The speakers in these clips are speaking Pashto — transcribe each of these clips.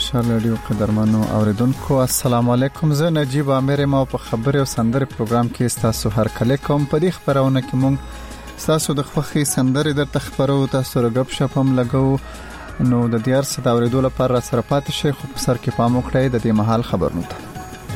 مشال رادیو قدرمنو اوریدونکو السلام علیکم. زه نجیب امیر ما په خبري او سندري پروګرام کې تاسو هر کله کوم په دې خبرونه کې مونږ تاسو د خوخي سندري در تخبرو تاسو رګب شپم لګو نو د دیار صد اوریدو لپاره سره پات شي خو په سر کې پام وکړئ د دې محل خبرونه ته.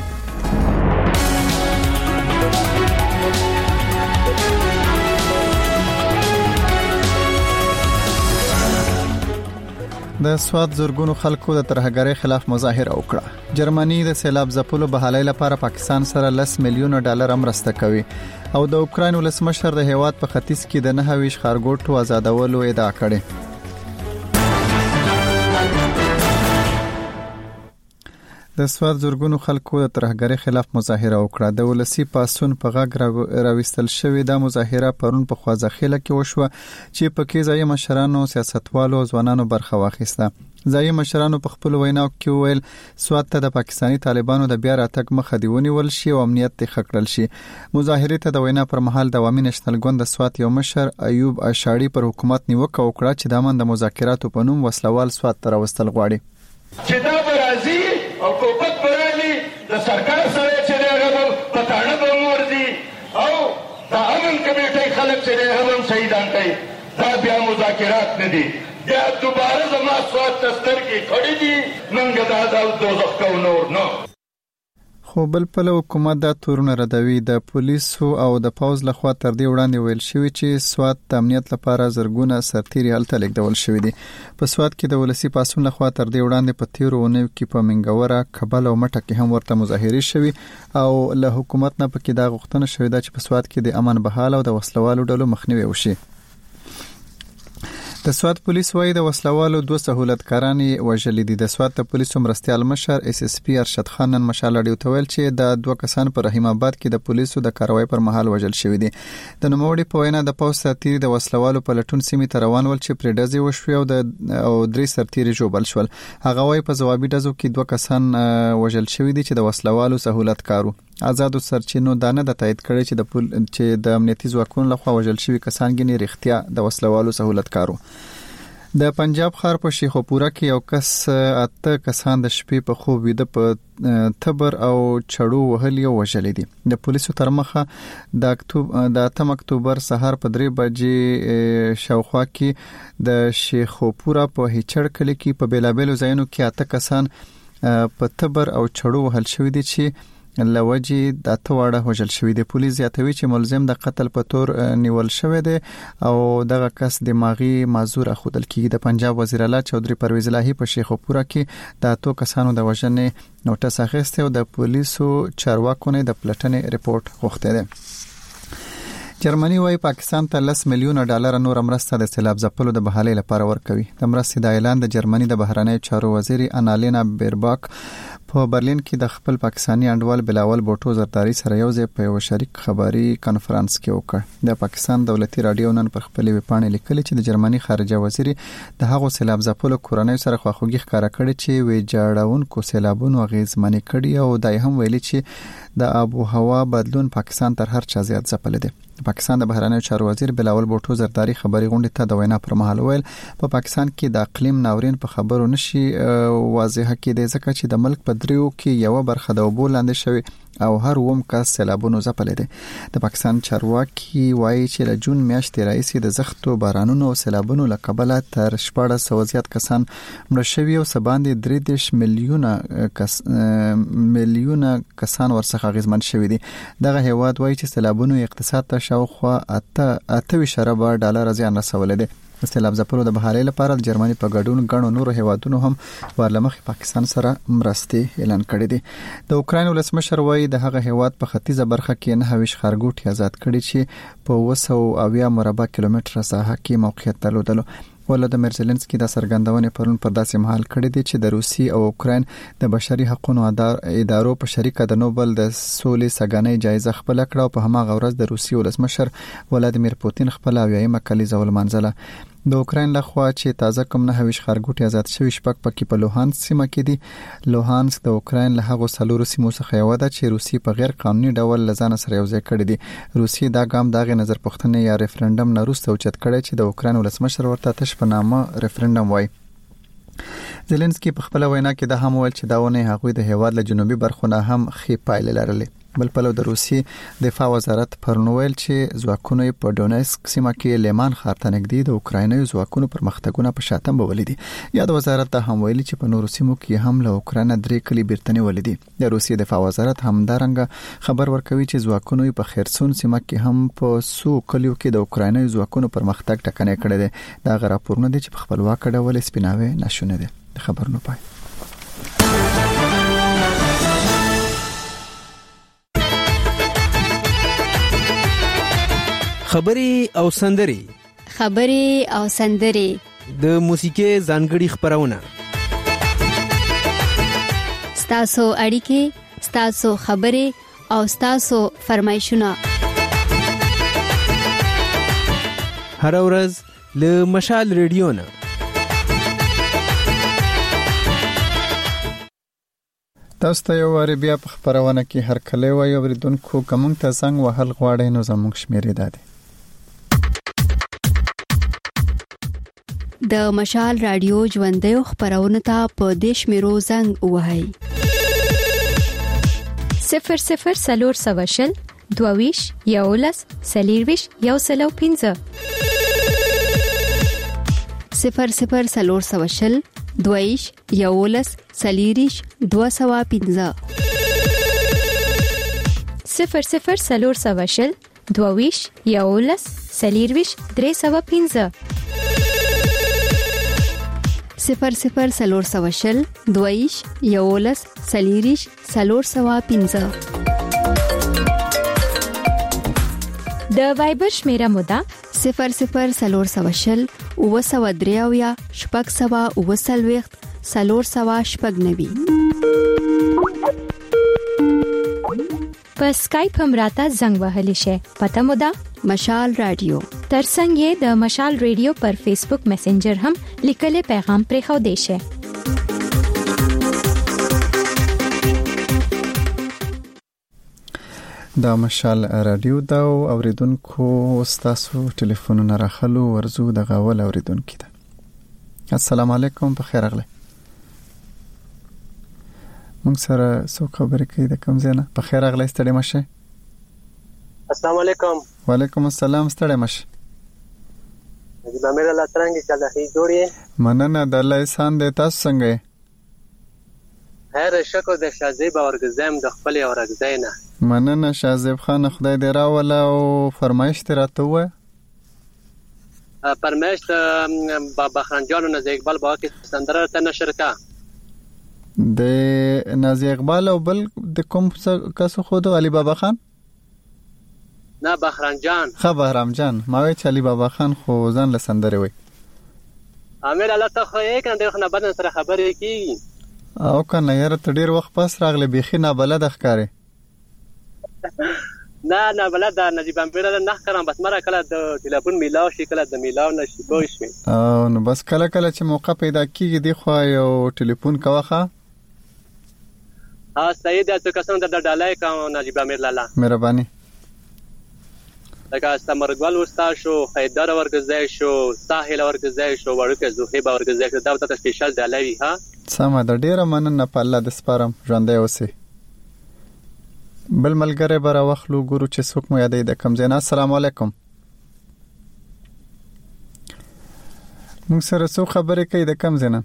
د سواد زورګونو خلکو د ترهګرۍ خلاف مظاهره وکړه. جرمني د سیلاب ځپلو بحالۍ لپاره پاکستان سره $10 میلیون مرسته کوي او د اوکراین ولسمشر د هیواد په ختیځ کې د 9 ښارګوټو آزادولو ادعا کړې. د سواد زورګونو خلکو د ترهګرۍ خلاف مظاهره وکړه. د ولسی پاسون په غږ راوستل شوې د مظاهره پرون په خوازخیله کې وشوه چې پکې ځای مشرانو سیاستوالو ځوانانو برخه واخیسته. ځای مشرانو په خپل ویناو کې ویل سواد ته د پاکستانی طالبانو د بیا راتګ مخه دی ونیول شي او امنیت ته خکړل شي. مظاهره ته د وینا پر مهال د عوامي نېشنل ګوند د سواد یو مشر ایوب اشاړي پر حکومت نیوکه وکړه چې د امن د مذاکراتو په نوم وسلوال سواد ته راوستل غواړي. چې دا برازي او کوپک برالي د سرکار سره چې هغه پټاړه بمور دي او دا امن کمیټې خلک چې هغه شهیدان کوي دا بیا مذاکرات نه دي. بیا دوباره زما سواد تستر کې کړی دي منګه دا د دوزخ کو نور نو. خو بل په حکومت د تورونه ردوي. د پولیسو او د پوز لخوا تر دې وړاندې ویل شوی چې سواد د امنیت لپاره زرګونه سرتیري هلته لیږدول شوی دي. په سواد کې د ولسی پاسون لخوا تر دې وړاندې په 13 اونیو کې په منګوره، کابل او مټه کې هم ورته مظاهرې شوي او له حکومت نه پکې دا غوښتنه شوې ده چې په سواد کې د امن بحال او د وسلوالو ډلو مخنیوي وشي. د سواد پولیس وايي د وسلوالو 2 سہولتکاران وژل دي. د سواد د پولیسو مرستيال مشر SSP ارشد خان نن مشال اړیو تویل چې د 2 کسان په رحیم آباد کې د پولیسو د کاروای پر مهال وژل شوی دي. د نوموړي په وینا د پوس سرتیري د وسلوالو په لټون سیمې ته روان ول چې پرېډزي وشوي او 3 سرتیري جوړل شول. هغه وايي په جوابي ډزو کې 2 کسان وژل شوی دي چې د وسلوالو سہولتکارو. آزادو سرچینو دانه د تایید کړي چې د امنیتي ځواکونو لخوا وژل شوی کسان ګنې رښتیا د وسلوالو سہولتکارو. د پنجاب ښار په شیخوپورا کې یو کس 8 کسان د شپې په خوب ویده په تبر او چړو وهلي او وژل دي. د پولیسو تر مخه د 8 اکتوبر سهار په 3 بجې شاوخوا کې د شیخوپورا په هیچړ کلی کې په بیلابلو ځایونو کې 8 کسان په تبر او چړو وهل شوی دي چې لوجي د اتواړه وژل شوی دی. پولیس زیاتوي چې ملزم د قتل په تور نیول شوی دی او دغه کس دماغي معذور اخودل کیږي. د پنجاب وزیر اعلی چودري پرویز الهی په شیخوپورا کې د 8 کسانو د وژنې نوټس اخیسته او د پولیسو چارواکو نه د پلټنې ریپورت غوښته ده. جرمني وايي پاکستان ته $10 میلیون نور مرسته د سیلاب ځپلو د بحالۍ لپاره ورکوي. د مرستې د اعلان د جرمني د بهرنی چارو وزیر انالینا بیرباک په برلین کې د خپل پاکستانی انډوال بلاول بوټو زرداری سره یو ځای په یو شریک خبري کانفرنس کې وکړ. د پاکستان دولتي رادیو نن پر خپل ویبپاڼه لیکلي چې د جرمني خارجه وزیر د هغو سیلاب ځپلو کورنۍ سره خواخوږي ښکارا کړې چې وی جاړونکو سیلابونو اغیزمنې کړي او دای هم ویلي چې د آب او هوا بدلون پاکستان تر هر چا زیات ځپل دي. پاکستان د بهرنی چارو وزیر بلاول بوټو زرداری خبري غونډه ته د وینا پر مهال ویل په پاکستان کې د اقلیم ناورین په خبرو نشي واضحه کېدای ځکه چې د ملک په دریو کې یو برخه د اوبو لاندې شوی او هر ووم کس سیلابونو ځپل دي. د پاکستان چارواکي وایي چې له جون میاشتې راځي د زختو بارانونو او سیلابونو له کبله تر 1400 زیات کسان مړه شوي او سباندې 3 میلیونه کسان ورڅخه اغیزمن شوي دي. دغه هیواد وایي چې سیلابونو اقتصاد ته شاوخوا $8.4 زیان رسولی دی. سیلاب ځپلو د بحالۍ لپاره د جرمني په ګډون غنو نور هیوادونو هم ورلمخ پاکستان سره مرستې اعلان کړې دي. د اوکراین ولسمشر وايي د هغه هیواد په ختیځه برخه کې 9 ښارګوټي آزاد کړي چې په 200 مربع کیلومتر ساحه کې موقعیت درلودل. ولادیمیر زيلنسکي د سرګندونې پرون پر داسې مهال کړی دی چې د روسي او اوکراین د بشري حقوقو ادارو په شریکه د نوبل د سولې سګانۍ جایزه خپل کړه او په هماغه ورځ د روسي ولسمشر ولادیمیر پوتین خپل اویایمه کلیزه ولمنځله. د اوکراین لخوا چې تازه کوم 9 ښارګوټي آزاد شوي شپږ پکې په لوهانسک سیمه کې دي. لوهانسک د اوکراین له هغو څلورو سیمو څخه یو ده چې روسي په غیر قانوني ډول لزان سره یوځای کړی دي. روسي دا ګام دغه نظر پوښتنه یا ریفرندم نه وروسته اوچت کړی چې د اوکراین ولسمشر ورته تش په نامه ریفرندم وایي. زيلنسکي په خپل وینا کې د هم ویل چې دا ونه هغوی د هیواد له جنوبي برخونه هم خې پایله لرلې. بل په لور د روسي دفاع وزارت پرنوویل چې ځواکونه په ډونیسک سیمه کې لیمان ښار ته نږدې د اوکرایني ځواکونو پرمختګونه په شاتم ولیدي. یا د وزارت ته هم ویلي چې په نورو سیمو کې هم له اوکراین 3 کلی بیرته ولیدي. د روسي دفاع وزارت همدارنګه خبر ورکوي چې ځواکونه په خرسون سیمه کې هم په سو کلیو کې د اوکرایني ځواکونو پرمختګ ټکنۍ کړی دی. دا غراپورونه دي چې په خپلواک ډول سپیناوي نشونه دي. خبر نه پای. خبري او سندري د موسیقي ځانګړي خبرونه ستاسو اړیکې ستاسو خبري او ستاسو فرمایشونه هر ورځ له مشال ریډیو نه تاسو ته یو وری بیا په خبرونه کې هر کله وایي اوریدونکو کوم ته څنګه وهل غواړي نو زموږ شمیرې دادي. د مشال رادیو ژوندۍ خبرونه ته په دیش میرو زنګ وهاي 00 22 یولس سلیرویش یو سلو 15 00 22 یولس سلیریش 215 00 22 یولس سلیرویش 315 00 22 یولس سلیریش 315 د وایبر شمیره مودا 00 وسودریاویا شپږ سوا وسلويخت سلور سوا شپږ نوي. په اسکایپ هم راته زنګ وهلی شي. پته مودا مشال رادیو. ترڅنګ د مشال رادیو پر فیسبوک میسنجر هم لیکلي پیغام پرې خو دی شي. دا مشال رادیو دا اوریدونکو تاسو ټلیفونونه راخلو ورزو د غاول اوریدونکو ده. السلام علیکم په خیر اغله. موږ سره څو خبرې کوي د کوم ځای نه؟ په خیر اغله ستړي مشه. السلام علیکم. وعلیکم السلام ستړي مشه. د امیر الله څنګه چل راځي جوړې؟ مننه د الله احسان دې. تاسو څنګه یې؟ هر شکو د شازیب اورګزم د خپل اورګزینه. مننه شازیب خان خدای دې راوله او فرمایش تر راته و. فرمایش بابا خانجانو نه اقبال بابا کې سندره ته نشر کا. د نازي اقبال او بل د کوم کس خود علي بابا خان؟ نه بهرام جان. بهرام جان. ما وی چې علي بابا خان خو ځان له سندره وي. امیر الله ته خو یې کنده خو نه بدن سره خبرې کی. او کنه یاره ته ډیر وخت پس راغله بيخي نه بلد ښکارې. نه بلد نجیب امیر نه کړم بس مره کله د ټلیفون میلاو شي کله د میلاو نشي بوښ می. او نو بس کله چې موقع پیدا کیږي دی خو یو ټلیفون کوخه. سید تاسو کسان د ډالای کا نجیب امیر لاله. مهرباني. لکه استمرګل وستا شو حیدر ورګزای شو ساحل ورګزای شو ورکه زوهیب ورګزای شو دا ته سپیشل ډالای ها. سم د ډیره مننه په الله د سپارم ژوندې اوسې. بل ملګری بر واخلو ګورو چې څوک مو یادې د کم زینا. السلام علیکم. موږ سره څو خبرې کوي د کم زینا.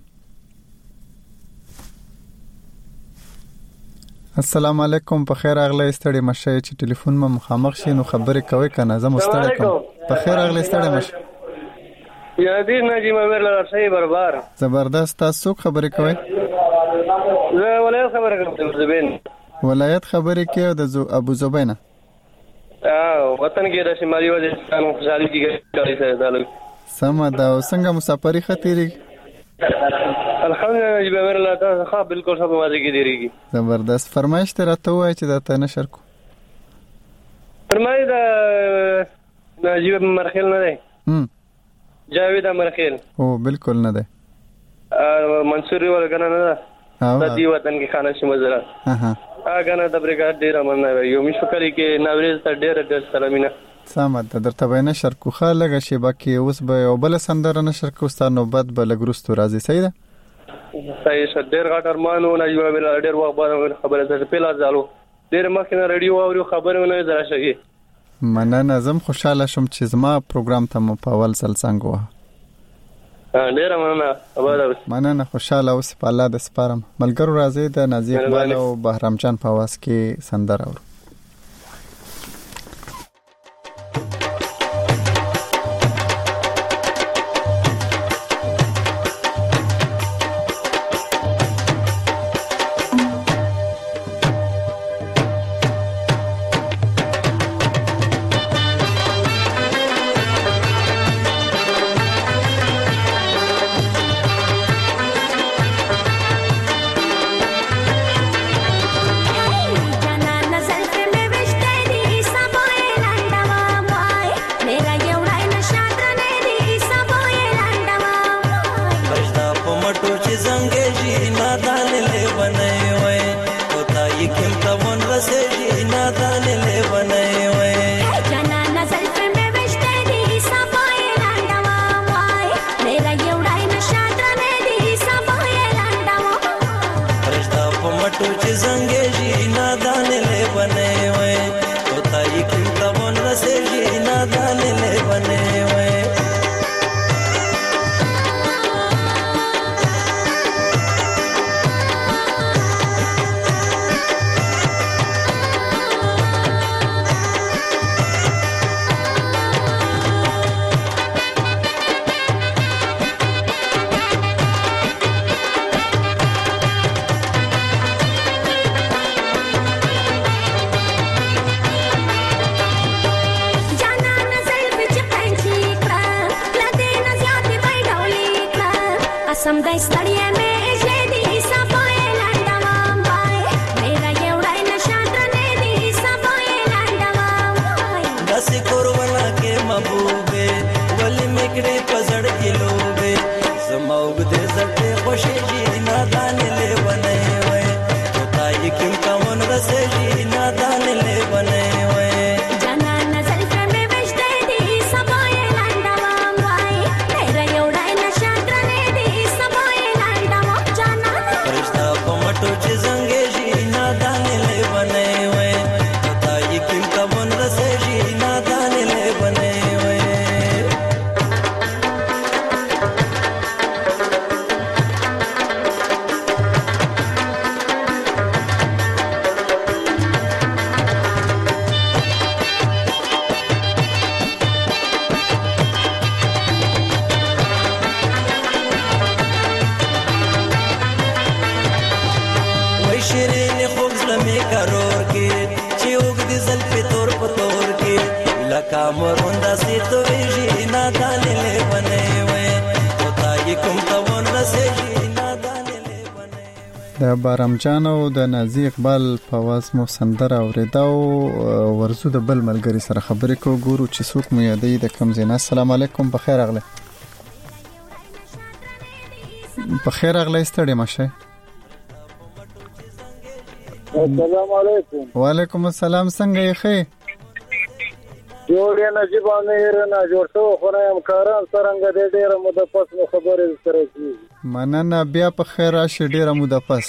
السلام علیکم په خیر اغله ستړي مشه چې ټلیفون ما مخامخ شي نو خبرې کوي کنه زه مستړی کوم. په خیر اغله ستړي مشه. یادی نجیب امیر له صحیح برابر زبردست. تاسو خبرې کوي؟ زه ولایت خبرې کوم زبین. ولایت خبرې کوي د ابو زبینه. وطن کې د شمالي وزیرستان خوشحالي کې کاری سره تعلق. سم دا څنګه مسافری خطرې؟ الحمدلله نجیب امیر الله تعالی ښه بالکل سم واځي کې دیږي. زبردست. فرمایش ته راته وای چې دا ته نشر کو. فرمایي دا نجیب مرخیل نه دی. جاوید مرخیل. او بالکل نه دی. منصور ولګنه نه ده. د دې وطن کې خانه شمزره. اګه د بریګاډ ډیر مننه یو مشکل کې ناوریز ته ډیر سلامینه. سمه ده درته به نشر کو خاله غشي باکي اوس به او بل سندره نشر کو ستانو بد بل ګرستو راځي. صحیح ده. صحیح ډېر غټ ارمانو نه یو بل ډېر وخت باندې خبره ده په لازالو ډېر مخکې نه رادیو او خبرونه زړه شي مننه زم خوشاله شم چې زما پروګرام ته مو په اول ځل څنګه وه ډېر مننه خوشاله اوس په الله د سپارم ملګرو راځي د نازي اقبال او بهرام جان په आवाज کې سندره اورو د بهرام جان او د نازي اقبال په आवाज مو سندره اوریدا او ورزو د بل ملګری سره خبرې کو ګورو چې څوک مو یادې د کم زینا. السلام علیکم بخیر اغله بخیر اغله ستړي مشه. السلام علیکم. وعلیکم السلام څنګه یې خې جوړه نجيب نه جوړته خو نه امکاران څنګه د ډیره مده پس مو خبرې سره کی مننه بیا په خیر راشي ډیره مده پس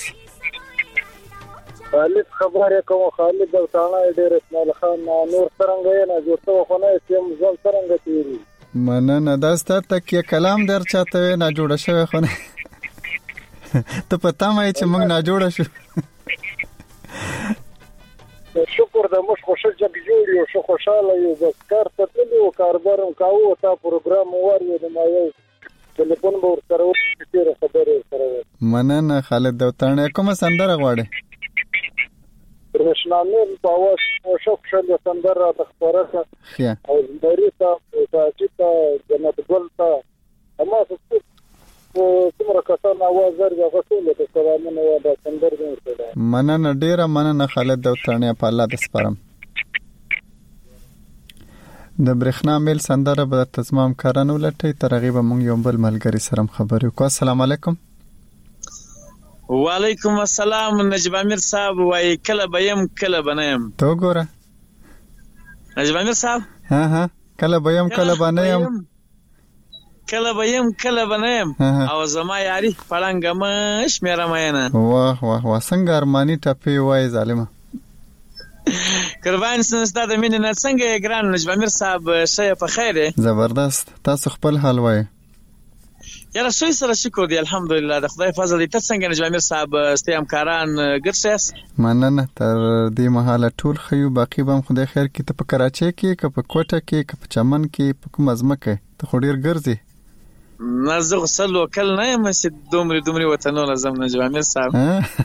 خالد خبره کوم خالد د ثانه ډیر اسماعیل خان نور څنګه نه جوړته خو نه سیم ځم څنګه تیری مننه دا ستاسو کې کلام در چاته نه جوړه شوی خو نه ته پتا مې چې موږ نه جوړه شو شکر د مش خوشل جګ جوړ یو شو خوشاله یو بس کار ته تلو کاربارم کاوه تا پروګرام وریو د ما یو ټلیفون به ورسره وکړي خبرې سره. مننه خالد دوتانه کوم سندره غواړي؟ رشنامه په واس او شو خوشل سندره تخبره خیا او مریتا او تاجیتا جنت ګلتا اما څه څومره کسان आवाज ورغه غوښتل ته سلامونه و دا سندره ورته. مننه ډیره مننه خالد دوتانه په الله د سپارم. د برېښنا میل سندره به تضمام کارانو لټي ترغیب مونږ یو بل ملګری سره خبرې وکړو. السلام علیکم. وعلیکم السلام نجیب امیر صاحب وای کله بیم کله بنیم تو ګوره نجیب امیر صاحب ها کله بیم کله بنیم کله به يم کله به نه يم او زما یاري پړنګ مش مېره مینه. واه واه واه څنګه ارمانی ټپي وای ظالمه. قربان سنستا د مینې نه څنګه ګران نجم امیر صاحب شه په خیره. زبردست. تاسو خپل حال وای؟ یاره سوی سره شکر دی الحمدلله د خدای فضل دی. ته څنګه نجم امیر صاحب ستې همکاران ګرځیاس؟ مننه تر دې مهاله ټول خيو باقی بم خدای خیر کې. ته په کراچۍ کې که په کوټه کې که په چمن کې په کوم ازمکه ته خو ډیر ګرځي؟ نه زه غسل وکل نه یم چې دومره وطنونه زم نجم امیر صاحب.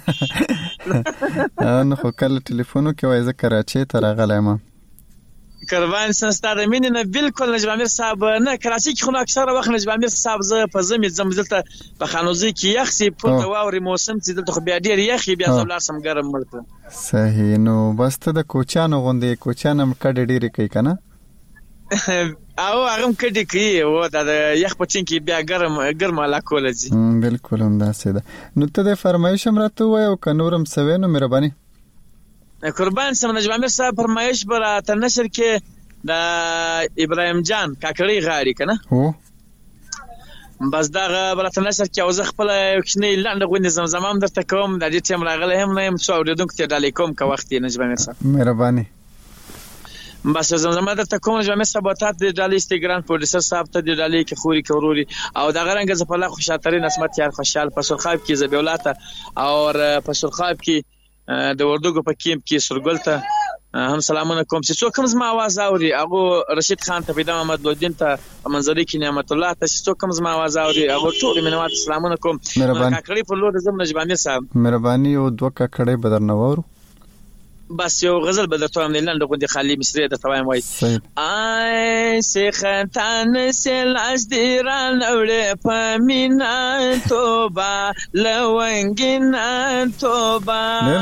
نو خو کله ټلیفونو کې وای زه کراچۍ ته راغلی ما. قربان سنستا د مینې نه بالکل نجم امیر صاحب نه کراچۍ کې خو نه اکثره وخت نجم امیر صاحب زه په زمې ځم دلته په خانوزي کې یخ سي پورته واوري موسم چې دلته خو بیا ډیر یخ بیا زه ولاړ سم ګرم مړته. صحیح. نو بس ته د کوچانو غوندې کوچانم کډې ډېرې کوي که نه؟ او هغه هم کډې کوي او د یخ په چین کې بیا ګرم علاقه ولځي. بالکل همداسې ده. نو ته د فرمایش هم راته ووایه او که نور هم څه وی نو مهرباني. قربان سم نجم امیر صاحب فرمایش به تر نشر کې د ابراهیم جان کاکړی غاړي که نه؟ هو بس دغه به تر نشر کې او زه خپله یو کوچنۍ لنډه غوندې زمزمه هم درته کوم. د دې ټایم راغلی هم نه یم څو اورېدونکو ته ډالۍ کوم که وخت یې نجم امیر صاحب. مهرباني. بس زمزمه درته کوم نجم امیر صاحب او تا ته د ډالۍ استګران پروډوسر صاحب ته د ډالۍ کې خوري که وروري او دغه رنګه زه په الله خوشحالترین عصمت یار خوشحال په سرخاب کې زبیولا ته او په سرخاب کې د وردوګو په کیمپ کې سرګل ته هم سلامونه کوم چې څوک هم زما आवाज اوري. هغه رشید خان ته پیدا محمد لودین ته منځري کې نعمت الله ته چې څوک هم زما आवाज اوري هغه ټول مینوات سلامونه کوم. کاکړی په لور زم نجم امیر صاحب مهرباني. او دوه کاکړی بدر نوورو بس یو غزل به درته وایم لنډه غوندې خالي مصري درته وایم وایي آی سیختان سلاس دی رانوړې په مینا توبه لونګینا توبه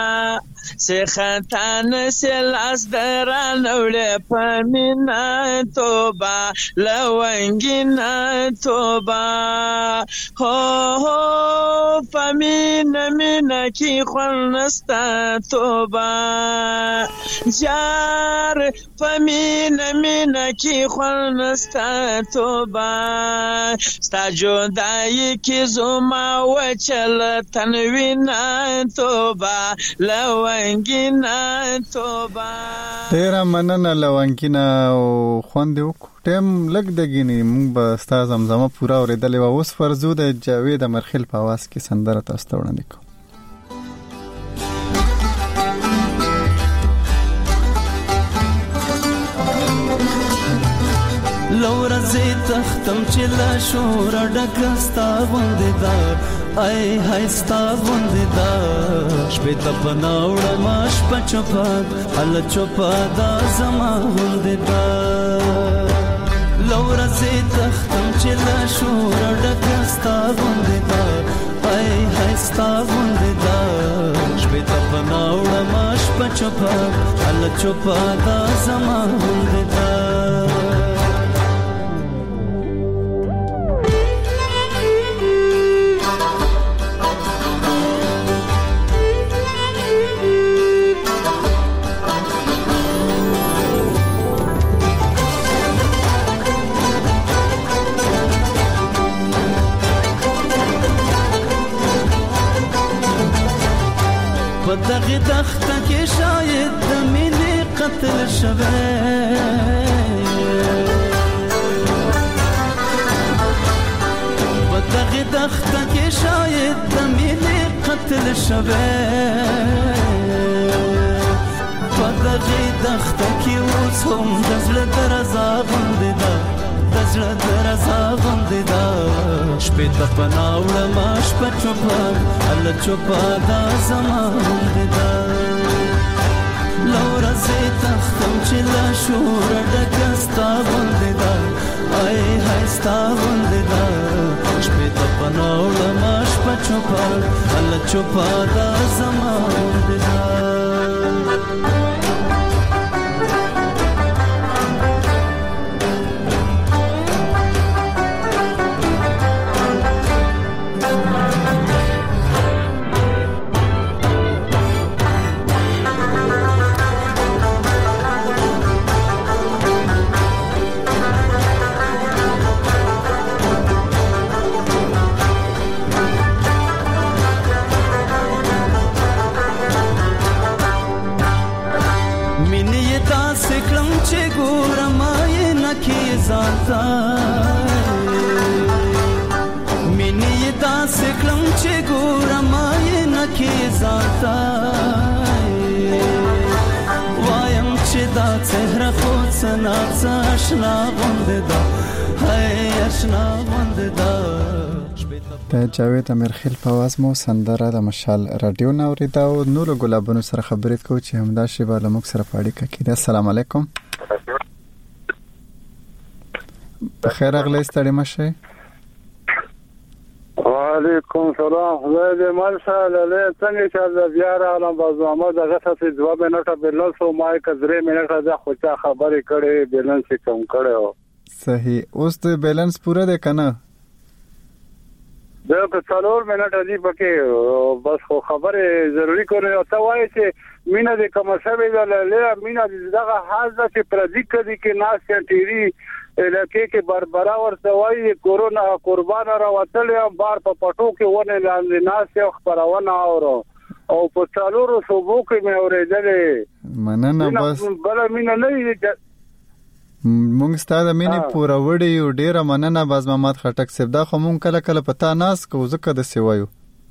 سیختان سلاس دی رانوړې په مینا توبه لونګینا توبه هو په مینا کې خوند نسته توبه جار پمین کی خونستا توبه ستا جدایی کی زما وچل تنوینا توبه لونگینا توبه. ډیره مننه لونگینا او خوند وکړو. ټیم لږ دګینی مونږ به ستا زمزمه پوره اورېدلې وه. اوس فرضو د جاوید امرخیل په اواز کې سندره تاسو ته وړاندې کوم. لورزی تختم چې لا شور ډکستا غوندې دا ای هاي ستا غوندې دا شپې ته پناوړه ما شپه چوپه هله چوپه دا زما غوندې دا لورزی تختم چې لا شور ډکستا غوندې دا ای هاي ستا غوندې دا شپې ته پناوړه ما شپه چوپه هله چوپه دا زما غوندې دا دغه دخته کې شاید د مینې قتل شوه په دغه دخته کې شاید د مینې قتل شوه په دغه دخته کې اوس هم د زړه درزا غوندې ده د زړه درزا غوندې ده شپې ته پناوړه ما شپه چوپه هله چوپه دا زما غوندې ده لورزی تختم چې لا شوره ډکه ستا غوندې ده ای هاي ستا غوندې ده شپې ته پناوړه ما شپه چوپه هله چوپه دا زما غوندې ده سکلم چې ګورم یې نکې ځانتا مینې دا سکلم چې ګورم یې نکې ځانتا وایم چې دا څهره خو څنا آشنا غوندې ده هاي آشنا غوندې ده. د جاوید امیرخیل په आवाज مو سندره د مشال رادیو نوریدا او نور ګلابونو سره خبرې کوو چې همدا شی به له موږ سره پاړی کوي. السلام علیکم. بخیر اغلی ستړي مشه. وعلیکم السلام. زه د مارشال له څنګه چې د بیا راغلم بازوامه دغه څه 2 منټه بلل سو ما 1 منټه د خو څه خبرې کړې بیلانس کم کړو. صحیح. اوس د بیلانس پوره ده کنه؟ دا په 4 منټه دی پکې بس خو خبره ضروری کوي او ته وایې چې مینا د کومشوي د له مینا دغه حاضر چې پردي کدي کې ناس چټيري لکه کې بربرا ورته وایي کورونا قربان راوتل بار په پټو کې ونه لاندې ناس یو خبرونه او په 4 صوبو کې مې اورېدلې مننه بس بل مینا نه مونږ ستاسو مینه پوره وړي او ډیره مننه باز محمد خټک صاحب. دا خو مونږ کله کله پتا ناس کو ځکه د سیوایو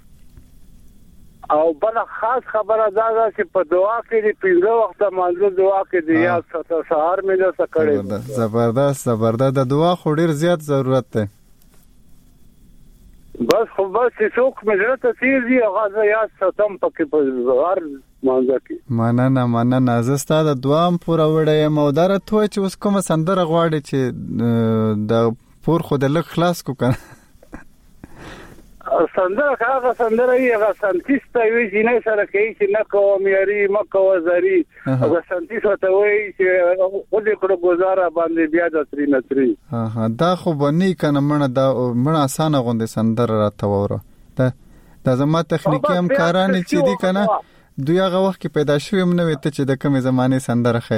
او بل خاص خبره دا چې په دعا کې دی پیغله وخت منځو دعا کې دی یا سهار مې نه سکړې. زبردست د دعا خو ډیر زیات ضرورت ده. بس خو بس څوک مجرد تیر دی غازه یا ستم پکې په هر مانځه کې مننه زستا د دوام پوره وړې مودره توي چې اوس کومه سندره غواړي چې د پور خو د لک خلاص کو کنه سندره هغه سندره یې هغه سنتیسته وی جنې سره کوي چې نه کوم یاري مکه وزري هغه سنتیسته ته وی چې خو دې کړو گزاره باندې بیا د تری نتری دا خو بنی کنه مړه اسانه غوندې سندره راته وره دا زما تخنیکی هم کارانه چې دي کنه دوی هغه وخت کې پیدا شوم نو ته چې د کومې زمانه سندره خې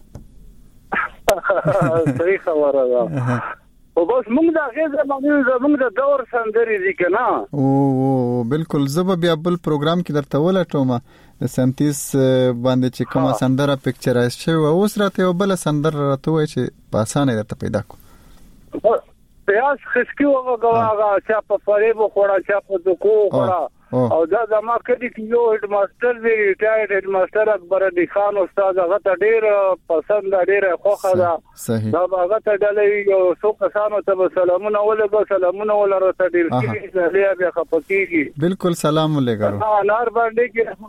صحیح خبره ده او بس موږ دا غیزه موږ د دور سندري دي کنه او بالکل زب بیا بل پروګرام کې درته ولټوم د سنتیس باندې چې کومه سندره پکچرایز شوی اوس راته بل سندره راته وای چې په اسانه درته پیدا کو پیاس خسکی وغه چا په فریب خوړه چا په دکو خوړه او دا زما کدي یو هډ ماستر دی ریټایر هډ ماستر اکبر علي خان استاد هغه ته ډیر پسند ډیر خوخه دا هغه ته ډلې یو څو کسانو ته سلامونه ولرته ډیر کیږي بیا خپکیږي بالکل سلام ولګارو انار باندې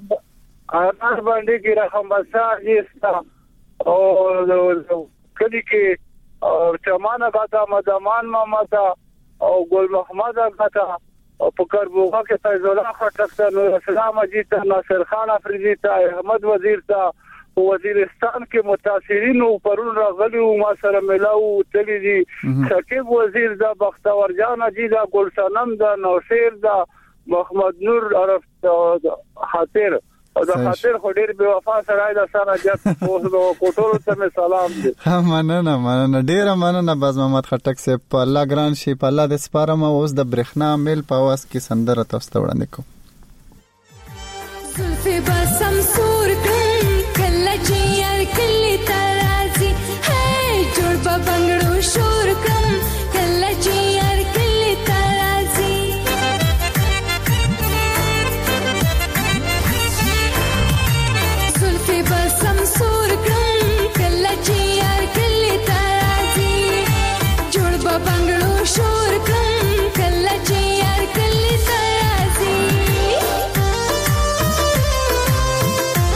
کې رحم بسا ایستا او کدي کې او چمانه غاتا مدمان مامتا او ګل محمد غاتا او په کربوغه کې فیض الله خټک ته نور اسلام اجي ته ناصر خان افریدي ته احمد وزیر ته وزیرستان کې متاثرین او پرون راغلي او ما سره ملاو تللی دي شکیب وزیر دا بختور جان اجي دا ګل صنم دا نوشیر دا محمد نور عرف خاطر او دا خاطر خو ډیر بے وفا سره دا سره جات اوس نو کوټورو ته سلام دي. مننه ډیر مننه باز محمد خټک صاحب په الله ګران شي په الله د سپارم اوس د برېښنا میل په واس کې سندره تاسو ته وړاندې کوم. زلفي بسم سور کله چې یار کلی ترازی هي جوړ په بنگړو شور کم کله چې یار کلی ترازی زلفي بسم سور کله چې یار کلی ترازی جوړ په بنگړو شور کم کله چې یار کلی ترازی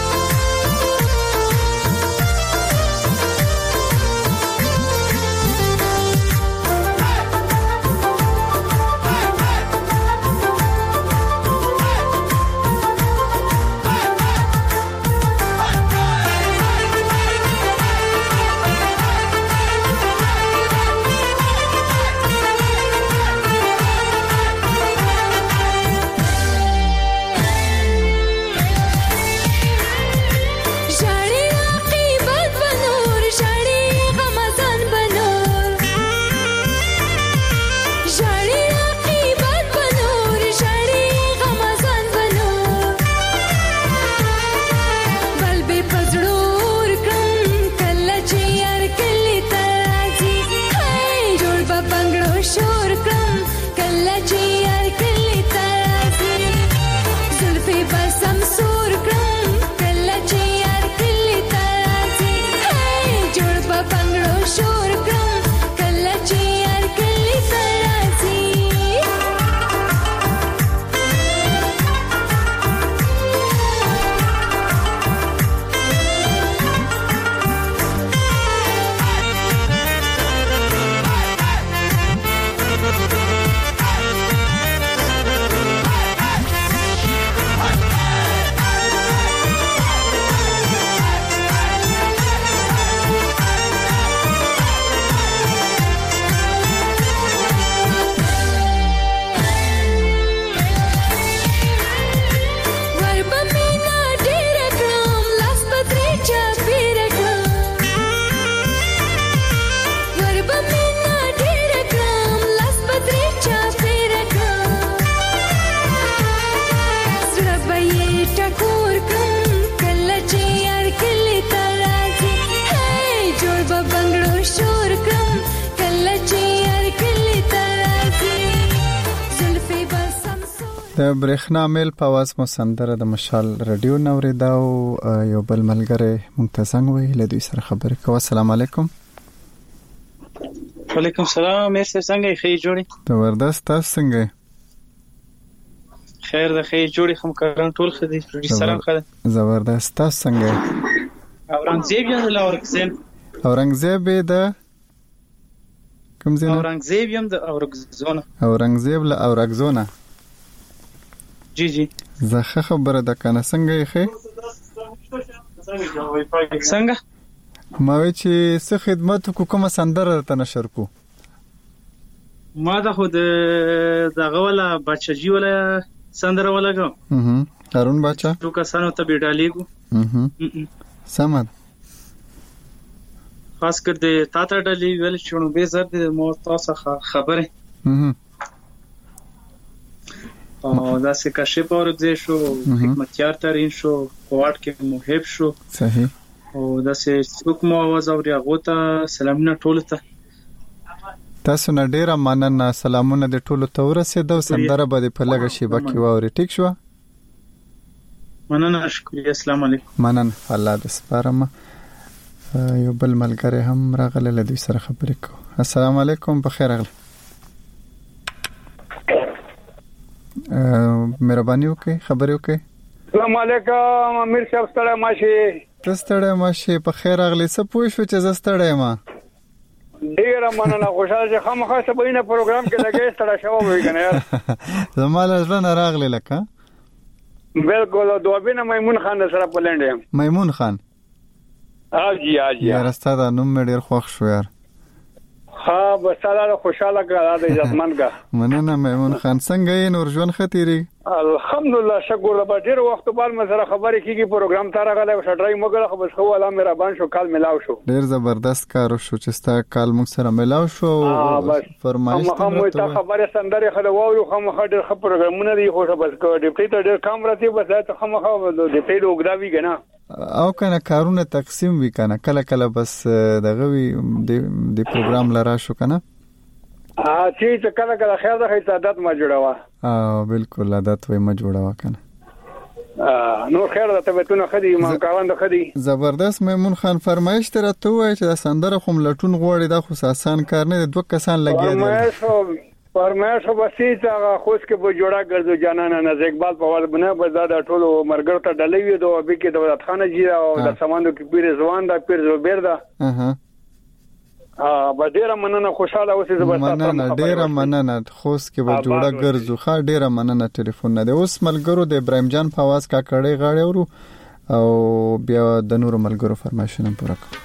د برېښنا میل په واس مو سندره د مشال رادیو نوریدا او یو بل ملګری مونږ ته څنګه وی له دوی سره خبرې کوو. السلام علیکم. وعلیکم السلام. مرسته څنګه خې جوړي؟ زبردست. تاسو څنګه؟ خیر ده خې جوړي هم کارن ټول خدي سلام خدای. زبردست. تاسو څنګه؟ اورنګزیب یم د اورګزین. اورنګزیب د کوم ځای؟ اورنګزیب یم د اورګزونه. اورنګزیب له اورګزونه. جی جی. زخه خبره ده کنه څنګه یې خې؟ څنګه؟ ما وی چې څه خدمت کومه سندره ته نشر کو؟ ما دا خود دغه ولا بچجی ولا سندره ولګو. هارون بچا. تو کسانو ته بیډالیګو. سمد. خاص کر د تاته ډلې ویل شنو به زر د مو تاسو خبره. او دا څه کښې پورځې شو حکمتیار ترين شو کوټ کې محب شو. صحیح. او دا څه څوک مو आवाज اوري هغه ته سلامونه ټول ته. تاسو نه ډیره مننه. سلامونه د ټولو ته ورسېدو. سندره به په لګه شی بکی واوري. ټیک شو. مننه. شکریہ. السلام علیکم. مننه. الله دې سپارم. یو بل ملګری هم راغله له دوی سره خبرې کوو. السلام علیکم. بخیر راغله. مهرباني وکړئ خبرې وکړئ. السلام علیکم. امیر صاحب ستړی ماشي. ستړی ماشي. په خیر راغلی. څه پوه شو چې زه ستړی یم؟ ډیره مننه. خوشاله چې خامخا سبینه پروګرام کې لګې ستړی شوی وي کنه یار. زما له ځل نه راغلی لکه. بالکل. دوابینه میمون خان سره پلند یم. میمون خان. اجي یار ستاسو نوم مې ډیر خوښ شو یار. ها بس تعالی خوشاله کړه د عزتمنګه. مننه میمون خان. څنګه یې نور ژوند خطيري؟ الحمدلله شکر الله. ډیر وخت بعد مزره خبرې کیږي پروګرام ته راغلی و شډرای مګل خو بس خو الله مهربان شو کال ملاو شو. ډیر زبردست کار شو چې ستا کال موږ سره ملاو شو. فرمایش ته مو ته خبره سندره خو واو خو مخ ډیر خبر پروګرامونه دی خو بس کو ډیپټي ته ډیر کم راځي بس ته خو مخ ډیپټي وګداوی کنه او کنه کارونه تقسیم وی کنه کله کله بس دغه وی د پروګرام لرا شو کنه. چې کله کله خیر ده چې عادت ما جوړاوه. بالکل عادت وای ما جوړاوه کنه. نو خیر ده ته ته خدي ما کاوند خدي. زبردست. میمون خان فرمایش تر ته وای چې سندره خو لټون غوړي د خصاصان کار نه دوه کسان لګي دي. فرمایش بسیط هغه خوش کې به جوړا ګرځو جانانه نه اقبال په ول بنه بزاد ټولو مرګر ته ډلې وي دوه به کې دولت خان جی او د سماندو کې پیر ځوان دا پیر زبیر دا. به ډیره مننه. خوشاله اوسې زبردست. مننه. ډیره مننه. خوش کې به جوړا ګرځو. ښه ډیره مننه. ټلیفون نه دی اوس ملګرو د ابراهیم جان په आवाज کا کړي غاړي ورو او بیا د نورو ملګرو فرمایشونه پوره کوو.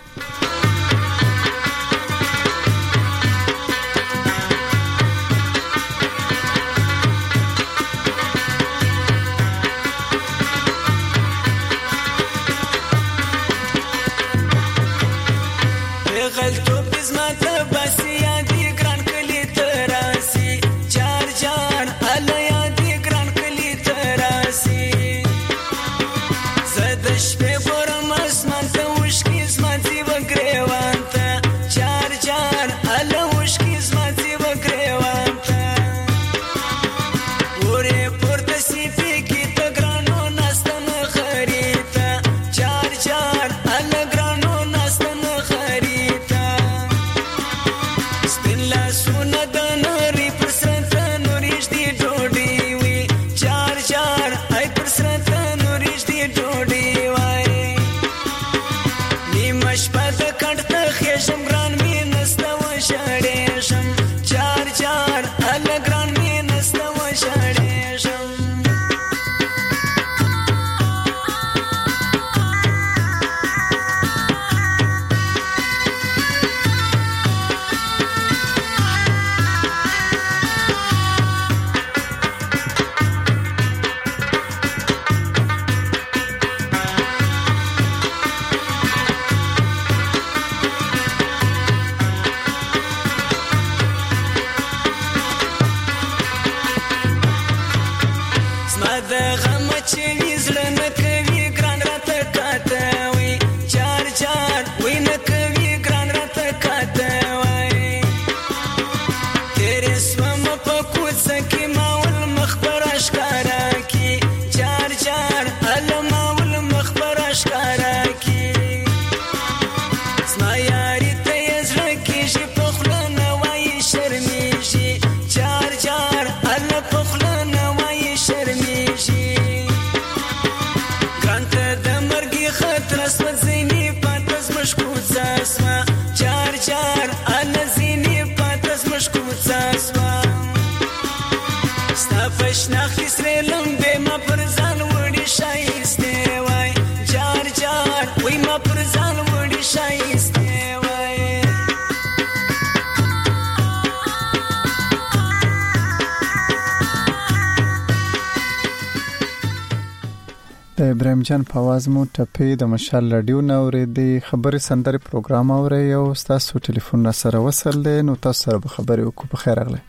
ابراهیم جان په आवाज مو ټپې د مشال رادیو نه اورېدې خبري سندري پروګرام اوري او تاسو ټلیفون سره وصل دي نو تاسو سره به خبري وکړو. په خیر اغله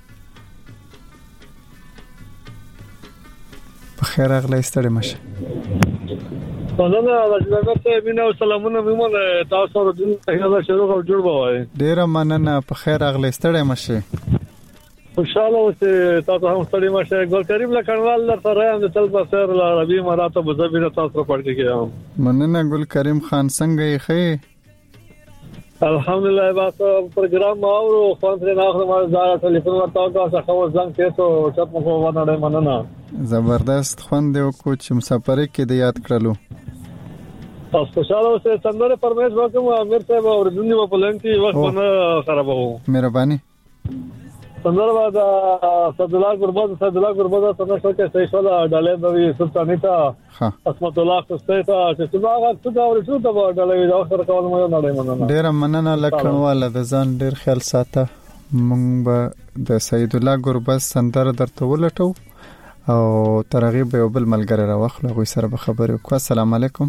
ستړي مشه. څنګه راځه ته بینه سلامونه مې تاسو سره د هغه شروع او جوړ بوای. ډیره مننه. په خیر اغله ستړي مشه. خوشاله اوسه تاسو هم ستړي مشه. ګل کریم لکړوال سره هم د تل په سر عربي مراتب بزبینه تاسو پړ کې کیام. مننه ګل کریم خان څنګه یې خې؟ الحمدلله بس پروګرام اورو خو تر نه اخر ما زړه ټلیفون ورته تاسو خو ځان ته ته چت مو ونه مننه. زبردست خوند یو کو چې مسافرې کې د یاد کړلو. تاسو خوشاله اوسه. څنګه پرمیش وکم امیر صاحب او دنیا په پلانټي وخت نه خرابو. مهرباني. څنګه دا صدلا ګرباز څنګه شو کې صحیح شو ډالې د سلطانیتا اسمت الله خسته چې څنګه ورشو ته ډالې دا سره کول مې نه مننه. ډیر مننه لکړواله د ځان ډیر خیال ساته. مونږ به د سید الله ګرباز سندره درته ولټو او ترغیب یو بل ملګری راوخلو غوي سره به خبرې وکړو. السلام علیکم.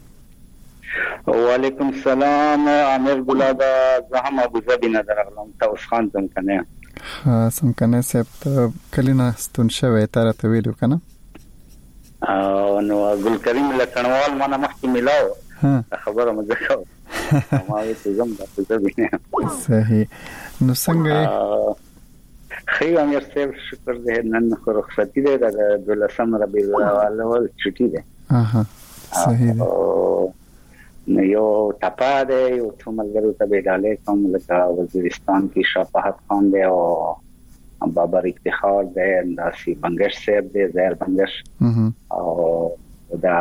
وعلیکم السلام. امیر ګلابا زهم ابو ظبي نه درغلم توس خان څنګه کنه سم کنه سپ کلینا ستون شوی تر ته ویلو کنه نو ګل کریم لکنوال ما مخکې ملاو خبره مزه ما یې زم د ظبي نه صحیح. نو څنګه خیر امیر صاحب شکر دې نن خو رخصتي ده د 12 ربيع الاول چټي ده. صحیح ده. نو یو ټپا ده یو څومره ته به ډالې کوم لکه وزیرستان کې شفاعت خان ده او بابر افتخار ده انداسي بنگش صاحب ده زهر بنگش او دا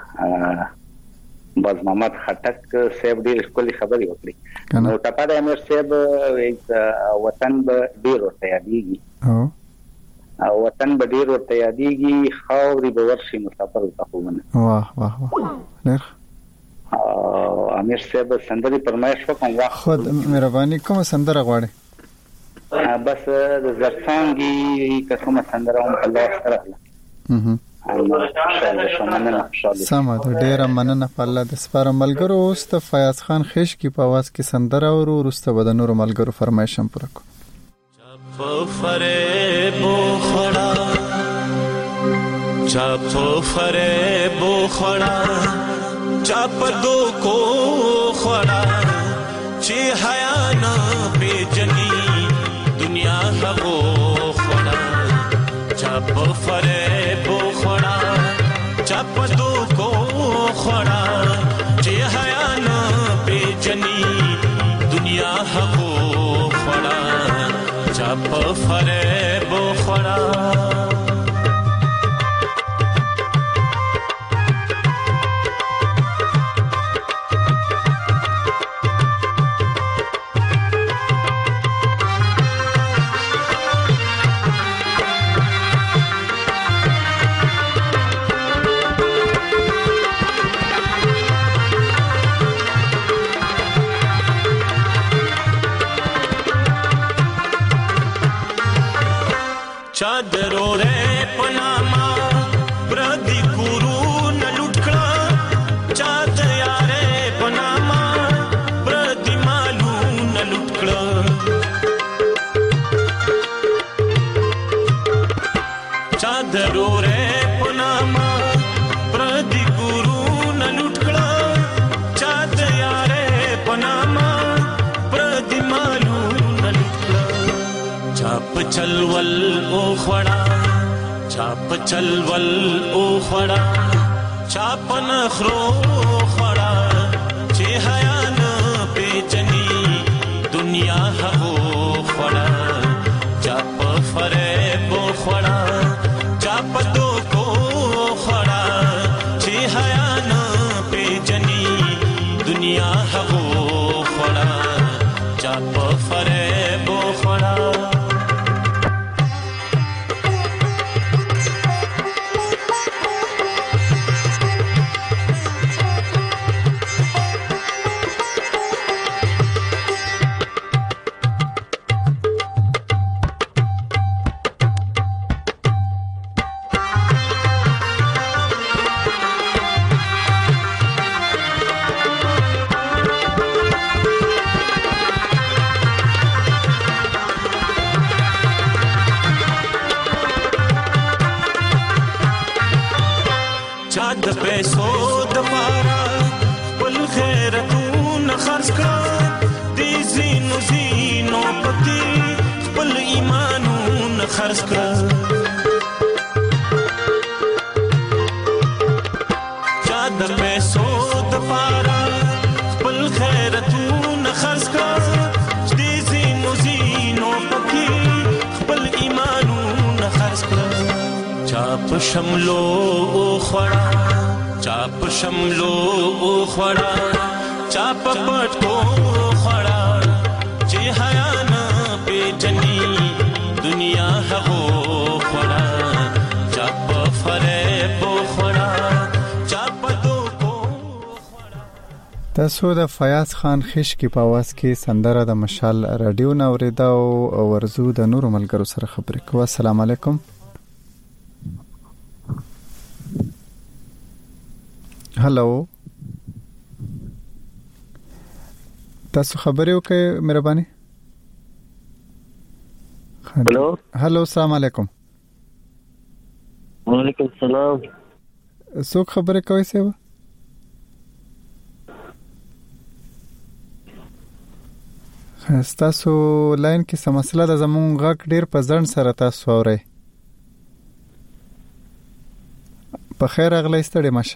باز محمد خټک صاحب ډېر کلی خبري وکړي. نو ټپا ده امیر صاحب وطن به ډېر ورته یادېږي او وطن به ډېر ورته یادېږي خاوري به ورشي مسافر ته خوونه. واه واه واه ډېر امیر صاحب سندري پرمایش وکم. واه خود مهرباني کوم سندره غواړي؟ بس د زرڅانګي کومه سندره هم الله سره سمه ده. ډیره مننه په الله د سپاره ملګرو. اوس ته فیاض خان خیش کی په आवाज کې سندره اورو وروسته به د نورو ملګرو فرمایش هم پوره کو. چپ فریب خړا چپ دو کو خړا چې حیا نه پیجنی دنیا هغو خړا چپ فریب خړا چپ دو کو خړا چې حیا نه پیجنی دنیا هغو خړا چپ فریب خړا چادرو رے پناما پردی کورو نلوٹکڑا چاد یارے پناما پردی مالو نلوٹکڑا چادرو رے پناما پردی کورو نلوٹکڑا چاد یارے پناما پردی مالو نلوٹکڑا چاپ چلول او خړا چاپ چلول او خړا چاپ نخرو خړا چې حیا نه پیجنی دنیا هغو خړا چاپ فریب خړا چاپ دو کو خړا چې حیا نه پیجنی دنیا هغو خړا چاپ فریب خړا خرڅ کړه چا د پیسو د پاره خپل خیرتونه خرڅ کړه دې زینو زینو پکې خپل ایمانونه خرڅ کړه چا په شملو خوړه چا په شملو خوړه چا په پټو خوړه چې حیا نه پیژني دنیا هغو خوړه چا په فریب خوړه چا په دوکو تاسو د فیاض خان خشکی په आवाज کې سندره د مشال رادیو نه اوریدا او ورزو د نورو ملګرو سره خبرې کوه. السلام علیکم. هلو تاسو خبرې وکړئ مهرباني. هلو هلو السلام علیکم. وعلیکم السلام. څوک خبرې کوي سیوا؟ تاسو لاین کې څه مسله ده؟ زموږ غږ ډیر په ځنډ سره تاسو اورئ. په خیر اغلی ستړي مشه.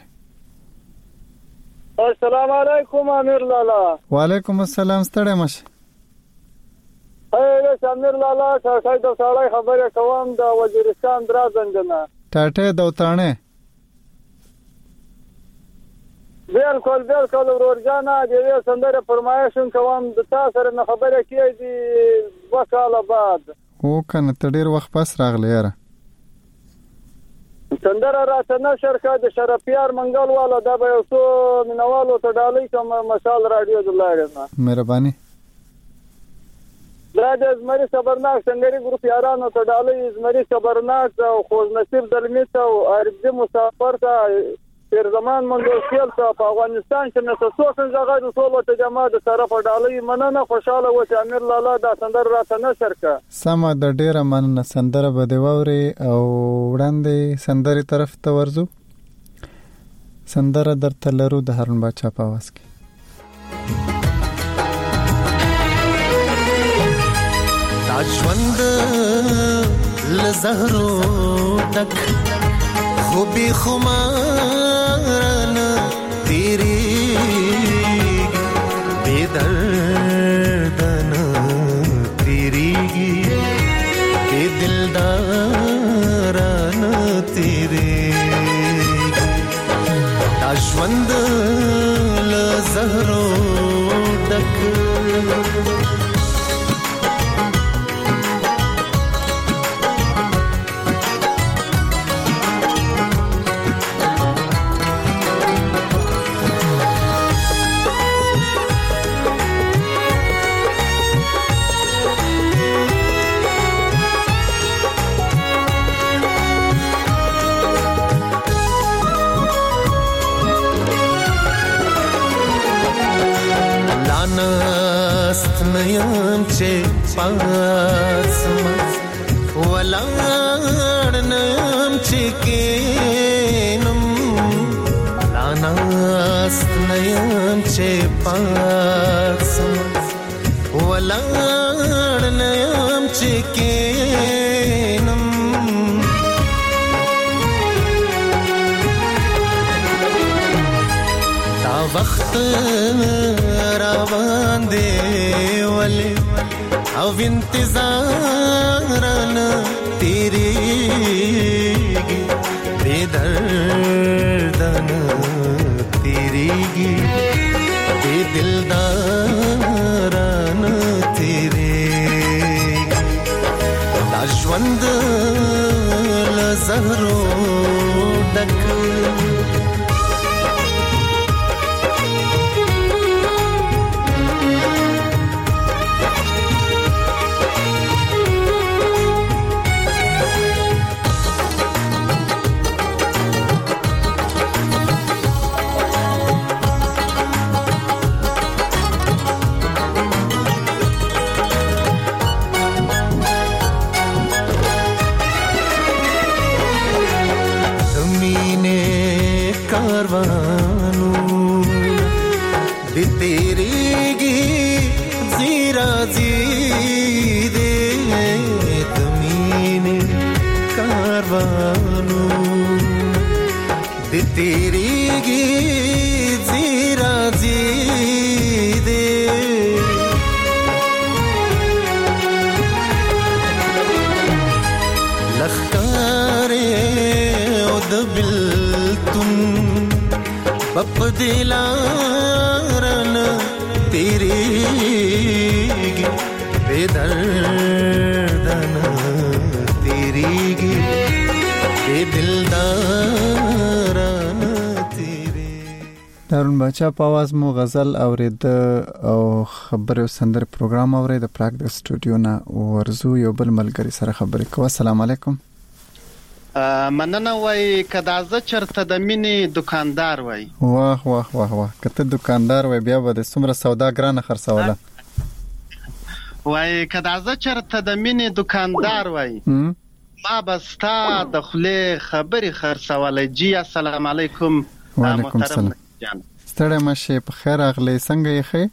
السلام علیکم امیر لالا. وعلیکم السلام ستړي مشه. امیر لالا ټاټه د سړی خبره کوم د وزیرستان درازندنه. ټاټه دوتانه بالکل ورورجانا د دې سندره فرمایشن کوم د تاسو سره خبره کیږي وکاله بعد او کنه تډیر وخت پس راغلی یاره سندره راته نشر کړه د شرفیار منګل والا د به اوسو منوالو ته ډالۍ کوم مشال رادیو د لارنه مهرباني دا د زمري صبرناک څنګه ګروپ یارانو ته ډالۍ زمري صبرناک او خوز نصیب دلمیت او ارزي مسافر ته تیر زمان منډوسیل ته په افغانستان کې نو څو څنګه غاړو ټول ته جماعت طرف ډالۍ مننه خوشاله و چې امیر لالا دا سندره راته نشر کړه. سم د ډیره مننه سندره به دی ووري او وړاندې سندري طرف ته ورزو. سندره درته لرو د هارون باچا په आवाज کې. دا ژوند لزهرو ډک خوبی خمارن تیری بے دردن تیری بے دلدارن تیری داشوند لزهرو ڈک نست نیم چه پاسم ولار نیم چه کنم نست نیم چه پاسم ولار نیم چه کنم تا وقت روان دی ولی او انتظارن تیریگی بے دردن تیریگی بے دلدارن تیریگی دا ژوند لزهرو ډک تیریگی زیرا زیدے تمین پروانو د تیریږي زیرا زی دې لخکارې او د بلتون بپ دلارن تیریږي بے دردن تیریږي بے دلدارن تیری. دارون بچا په आवाज مو غزل اورید او خبرو سندر پروګرام اورید د پراګ د سټوډیو نه ورزو یو بل ملګری سره خبرې کوه. السلام علیکم. مننه وای کدازه چرته د مینې دکاندار وای. واه واه واه واه کته دکاندار وای بیا به د سمره سودا ګرانه خرڅوله. وای کدازه چرته د مینې دکاندار وای ما بستا د خله خبري خرڅوله. جی السلام علیکم. وعلیکم السلام. ستړی مشه په خیر اغلی څنګه یې خې؟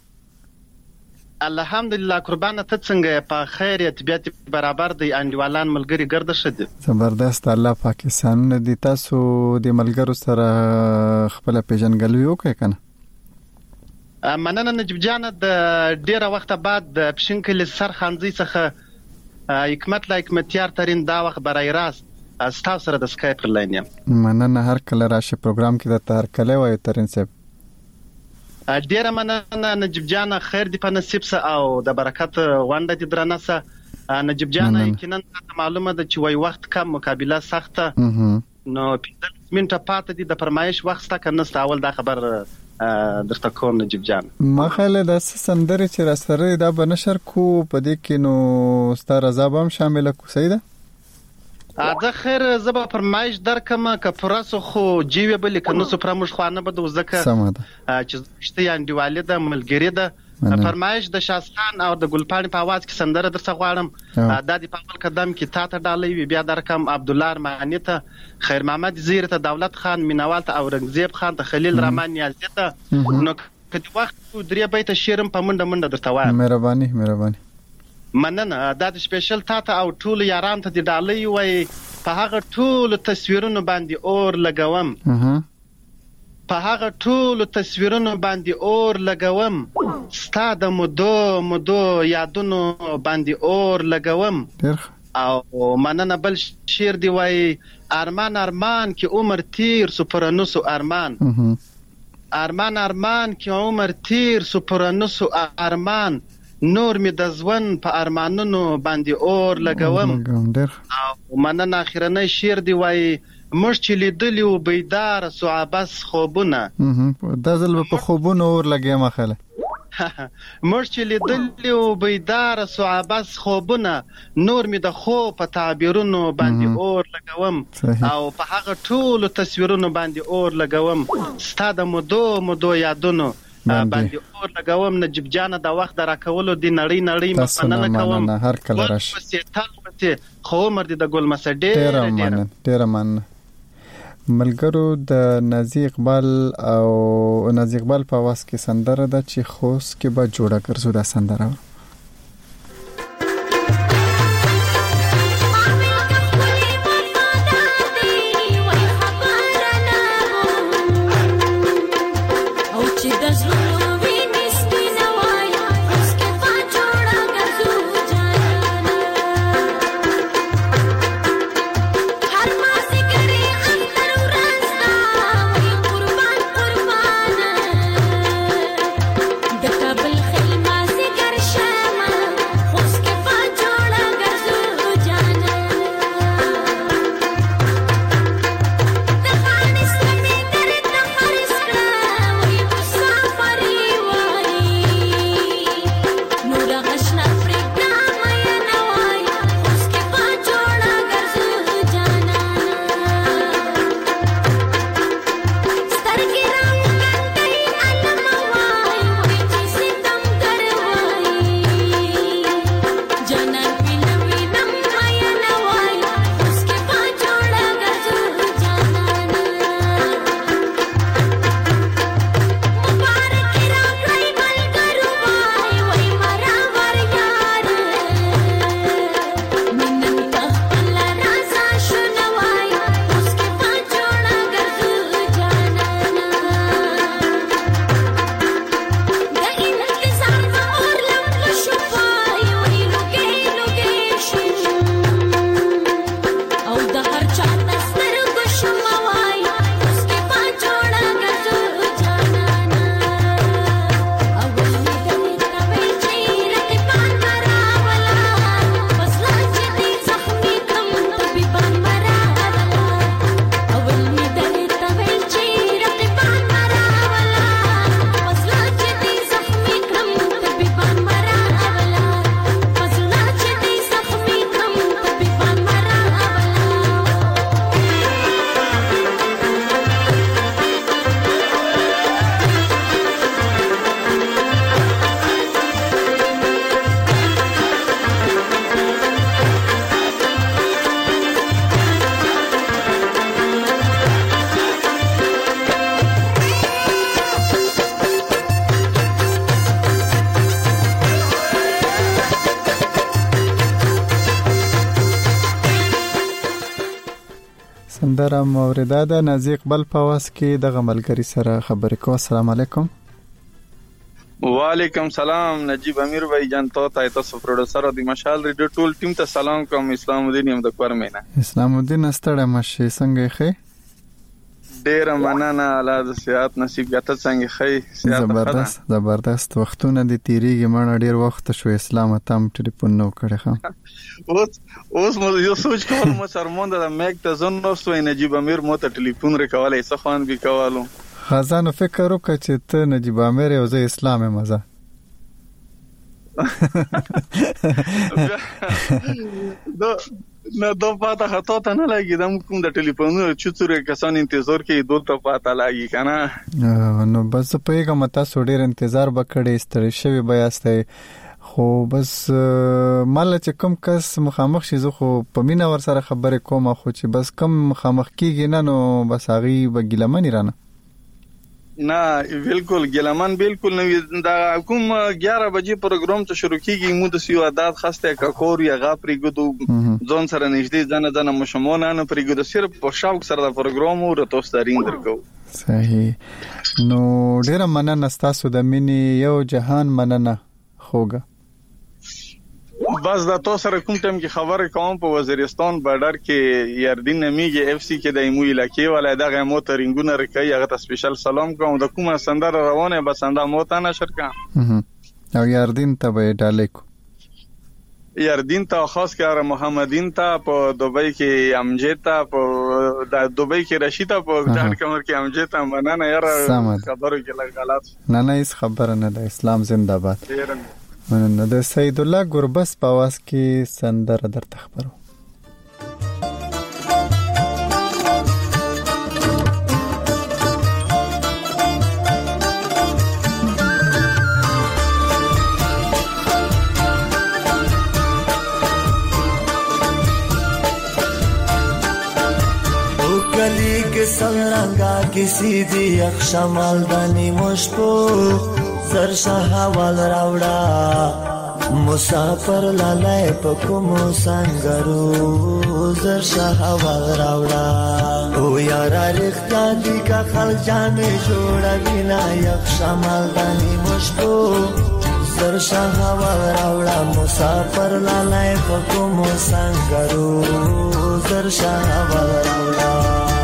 الحمدلله قربانه ته څنګه په خیر طبيعت برابر دی انډیوالان ملګری ګرځ شد. زبردست الله پاکستان دي تاسو د ملګرو سره خپل پیژنګلوي وکړئ کنه. مننه نجیب جان د ډیره وخت بعد د پښینکل سرخانځي څخه حکمت لا حکمتیار ترين دا وخت برای راست استاو سره د سکایپ لاین یم. مننه هر کله راشه پروګرام کې د تهر کله وای ترين صاحب. ډیره مننه نجیب جان خیر دی په نصیب سه او د برکت غونډه دي درنه سه نجیب جان یقینا معلومه ده چې وای وخت کم مقابله سخته نو 15 منټه پاتې دي د فرمایش وخت تا کنه اول دا خبر درته کوم نجیب جان. مخاله د سندري چې را سره دا بنشر کو پدې کې نو ستاره زابم شامل کو سیده دا خیر زبا فرمایش درکمه که پراسو خو جیوه بلی که نسو پراموش خوانه بده و زکه چې زشتی انډیوالی ده ملګری ده فرمایش د شاسخان او د ګلپاڼې په आवाज کې سندره درڅ غواړم. دا د پاول قدم کې تا ته ډالۍ وی بیا درکم عبدالله ارمانی ته خیر محمد زیر ته دولت خان مینوال ته اورنګزیب خان ته خلیل رحمان نیازی ته نو کدی وخت درې بیت شیرم په منډه منډه درته وایم. مهرباني مهرباني. مننه دا د سپیشل تا ته او ټول یاران ته د ډالۍ وای په هغه ټول تصویرونو باندې اور لګوم په هغه ټول تصویرونو باندې اور لګوم ستا د مودو یادونو باندې اور لګوم. او مننه بل شعر دی وای ارمان ارمان کې عمر تیر سو پرنوسو ارمان ارمان ارمان کې عمر تیر سو پرنوسو ارمان نور می د ځوان په ارمانونو باندې اور لګوم. او مننه اخرنۍ شعر دی وای مش چې لیدلی و بیدار سو عباس خوبونه دا ځل په خوبونو اور لګیم خاله مش چې لیدلی و بیدار سو عباس خوبونه نور می د خو په تعبیرونو باندې اور لګوم او په هغه ټول تصویرونو باندې اور لګوم ستا د مودو یادونو باندې اور لګوم. نجیب جان دا وخت راکولو دی نړۍ مننه کوم هر کله راشه خو عمر دی د ګل مسډې ډیر مننه. ملګرو د نازي اقبال او نازي اقبال په आवाज کې سندره ده چې خوس کې به جوړه ګرځو دا سندره. قربان قربان د کابل خیمه سي ګرشه سندره موریدا د نازیق بل پاواس کې د غملګری سره خبرې کو. السلام علیکم. وعلیکم سلام نجیب امیر بھائی جان تاسو پروډوسر د مشال ریډیو ټول ټیم ته سلام کوم. اسلام الدین یم د کورمینا. اسلام الدین ستړی مشه څنګه ښه؟ ډیر مننه الله د صحت نصیب کړه. څنګه ښه؟ زبردست وختونه د تیریږي مړه ډیر وخت شو اسلام ته ټلیفون نو کړی خو اوس مو یو سوچ کوم مو سرمون د میک ته زون نو سو نجیب امیر مو ته ټلیفون ریکولای څه خوان به کوالو خزانه فکر وکړه چې ته نجیب امیر او زه اسلام مزه دو پاته خطا ته نه لګي د کوم د ټلیفونونو چوتره کسان انتظار کوي دوه پاته لګي کنه نو بس پیغام تاسو ډیر انتظار وکړی ستړي شوی بیاستې خو بس مال چې کوم کس مخامخ شي زه خو په مینا ور سره خبرې کوم خو چې بس کم مخامخ کیږي نه نو بس هغه وګیلمنی رانه نه بالکل ګلمن بالکل نو دا کوم 11 بجې پروګرام ته شروع کیږي مو د سیو عادت خسته کاکور یا غاپری ګدو ځون سره نږدې ځنه مشمونه نه پرګدو صرف په شوق سره د پروګرام او راتوستارین درکو. صحیح نو ډیر مننه تاسو د مینی یو جهان مننه خوګه. بس دا تو سره کوم ټیم کې خبره کوم په وزیرستان بارډر کې یاردین نمیږي اف سی کې د ایمو علاقې ولای دغه موټرینګونه رکای هغه ته سپیشل سلام کوم د کومه سندره روانه بس انده موته نشر کا او یاردین ته به ډالې کو یاردین ته خاص کار محمدین ته په دوبۍ کې امجد ته په د دوبۍ کې رشید ته په ځان کمر کې امجد ته مننه یاره خبرو کې غلط نه هیڅ خبره نه ده. اسلام زنده باد. مننه. د سید الله ګربس په आवाज کې سندره درته خبرو. او کلی کې څنګه کسی دی اخشمال دانی مشپو سر شهوال راوړه مسافر لالای پکومو سنگرو زر شهوال راوړه او یارا رښتیا دي کا خل جامې جوړوي نا یک شمال دانی مشکو زر شهوال راوړه مسافر لالای پکومو سنگرو زر شهوال راوړه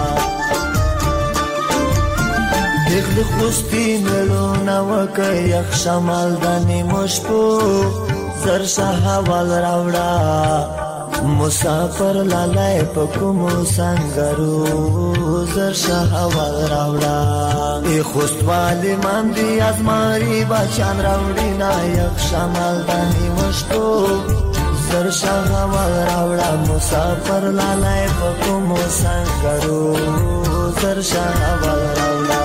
دغه خوستي ملونه وکي یخ شمال دانی مشپو زر شهوال راوړه مسافر لالای پکومو سنگرو زر شهوال راوړه ای خوستوالی من دی ازماری بچان راوړي نا یخ شمال دانی مشپو زر شهوال راوړه مسافر لالای پکومو سنگرو زر شهوال راوړه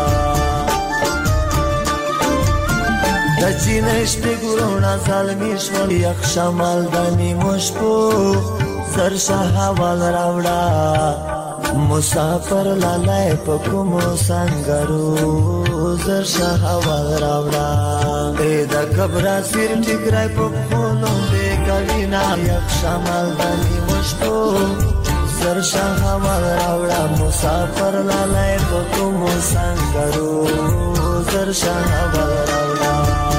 دچینش په ګورونه ظالمی شول یک شمال دانی مشپو زر شهوال راوړه مسافر لالای پکومو سنگرو زر شهوال راوړه ای د کبره سیر ټیګرای په خونو دې کوینا یک شمال دانی مشپو زر شهوال راوړه مسافر لالای پکومو سنگرو زر شهوال راوړه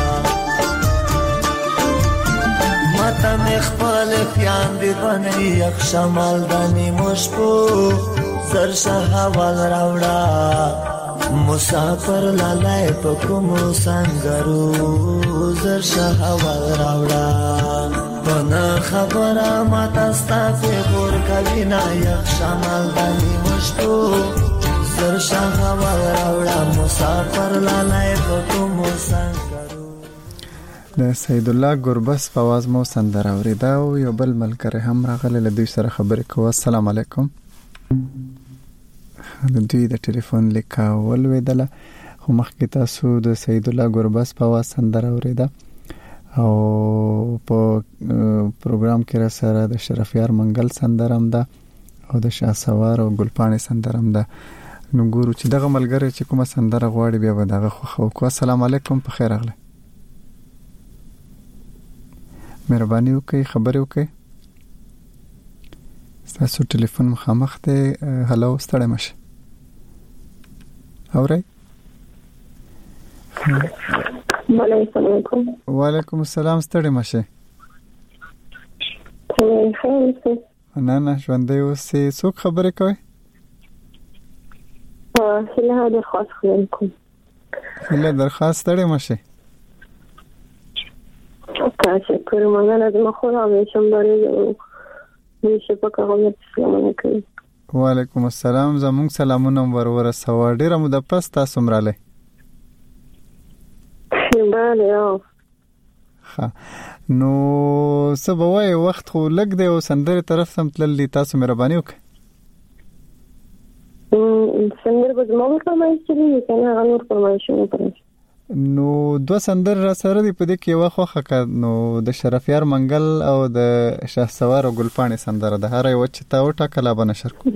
ماتا مخبال خیان دی بنی یک شمال دانی مشپو زر شهوال راوړه مسافر لالای پکومو سنگرو زر شهوال راوړه بنا خبره ماتا ستافی غور کوي نا یک شمال دانی مشپو زر شهوال راوړه مسافر لالای پکومو سنگرو. د سید الله ګربس په आवाज مو سندره اوریدا او یو بل ملګری هم راغلی له دوی سره خبرې کوو. السلام علیکم. د دوی د ټلیفون لیکه ولویدله خو مخکې تاسو د سید الله ګربس په आवाज سندره اوریدا او په پروګرام کې را سره د شرفیار منګل سندره هم ده او د شاه سوار او ګلپاڼې سندره هم ده. نو ګورو چې دغه ملګری چې کومه سندره غواړي بیا به دغه خوښه وکړو. السلام علیکم. په خیر راغلی. مهرباني وکړئ خبرې وکړئ. تاسو ټلیفون مخامخ ته هلو ستړی مشه اورئ وعلیکم السلام ستړی مشه نه ژوندۍ اوسې څوک خبرې کوي هله درخواست کوم هله درخواست ستړی مشه تشکر مننه د مخه همیشم لري نشه په کومه سلام کوي وعلیکم السلام زموږ سلامونه ورور سوا ډیره مو د پس تاسو مراله بله ها نو سبوي وخت خو لګ دی او سندره طرف سم تللی تاسو مهرباني وکړئ سندره به زموږ فرمایش کړي کنه غنور فرمایش وکړي نو دو سندر را سره دی په دې کې واخو خکه نو د شرفیار منګل او د شهسوار او ګلپانی سندره ده هر یو چې تا وټا کلا بنشر کو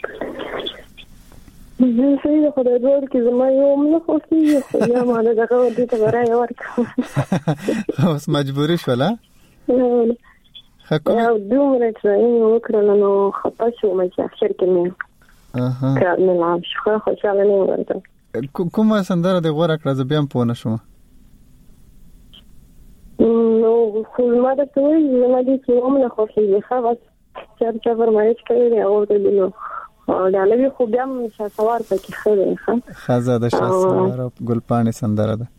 زه سید خدای دور کې زما یو نه خوښي یا ما دا دغه ودی ته راي ورکړم اوس مجبورې شولا خکو یو دومره ټرین وکړل نو خپه شوم چې اخر کې مې کار نه لام شو خوشاله نه ورته کومه سندره د غوړه کړه زه بیا په نشم نو خو ما د ټول زما دي چې هم نه خوښي ښه بس چرته فرمایش کوي او ته دینو دا لوي خو بیا شهسوار پکې خره ښه خزه د شهسوار او ګلپانی سندره ده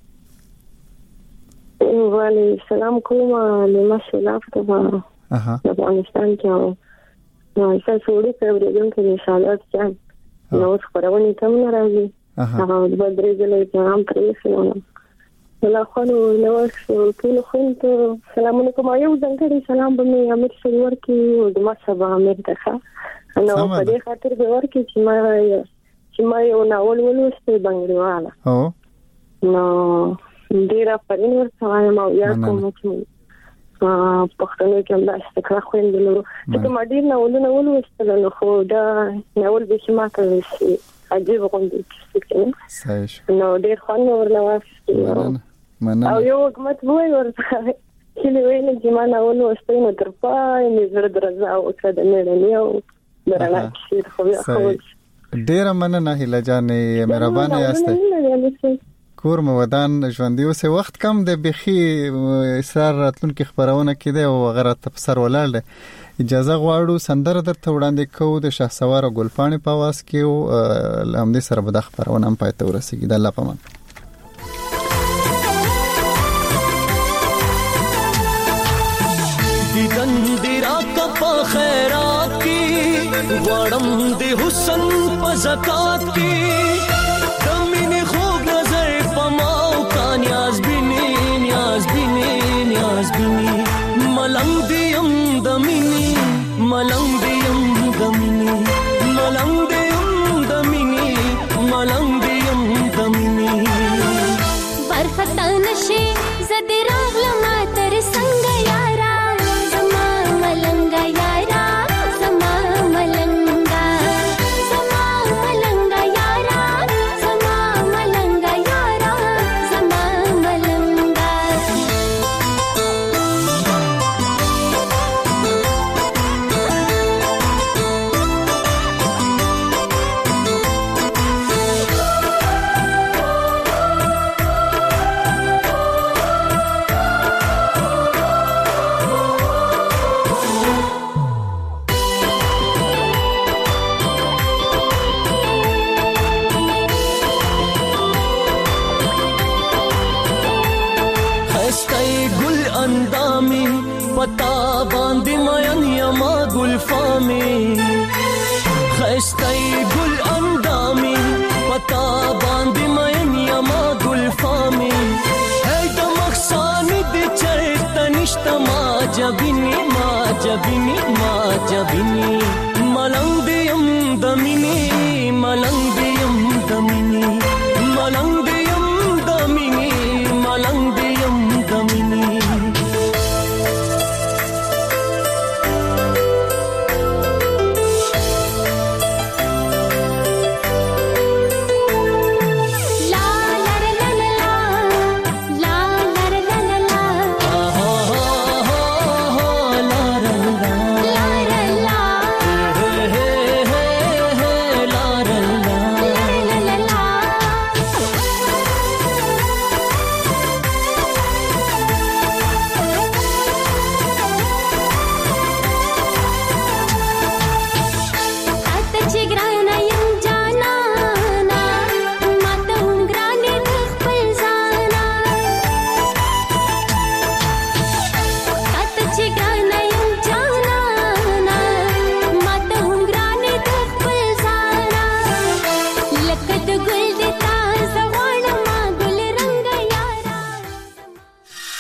وعلي السلام کوم له مشلاف ته د افغانستان کې نو څه سوري په ورځم کې انشاءالله چې نو خبرونه کوم راځي هغه د بدرې ځلې پیغام پرېښو ولا خو نو ټول خو سلام علیکم یو ځنګړي سلام به مې امیر شریور کې او د مصبا امیر ته نو په دې خاطر به ورکې چې ما یو ناول ولوستې بنګړیواله او نو ډیر په دې ورته ما یا کوم چې پښتنو کې هم دا څه خويندلو چې ما ډیر ناولونه ولوستل نو خو دا ناول به شي ما کوي عجیب غوندي چې صحیح نو ډیر خوند ورنواستي او یو حکمت وای ورته چې ویل چې ما ناول ولوستل نو تر پای مې زړه درځه او څه د نه او درنه شي خو ډیر مننه هله جانې مهربانه یاست کور مو ودان ژوندۍ اوسه وخت کم د بخي اصرار راتلونکو خبرونه کړي او غره تفسیر ولاړ اجازه غواړو سندره درته وړاندې کوو د شهسوار او ګلپانی په واس کې او همدې سره به د خبرونه هم پاتې ورسیږي د الله پامان دیدن دیرا کا په خیرات کې وړم د حسن په زکات کې کمینه خوب نظر پماو کا نیاز بینی ملنګ دیم دمینی ملنګ دیم دمینی ملنګ دیم دمینی ملنګ دیم دمینی برختا نشي زدي راغلم تر څنګه یارا زما ملنګ یارا زما ملنګ یارا زما ملنګ یارا زما ملنګ پتا باندې مېن یما ګلفامي خستای ګل اندامي پتا باندې مېن یما ګلفامي هي د مخساني د چرته نشته ما جبيني ملنګ دیم دميني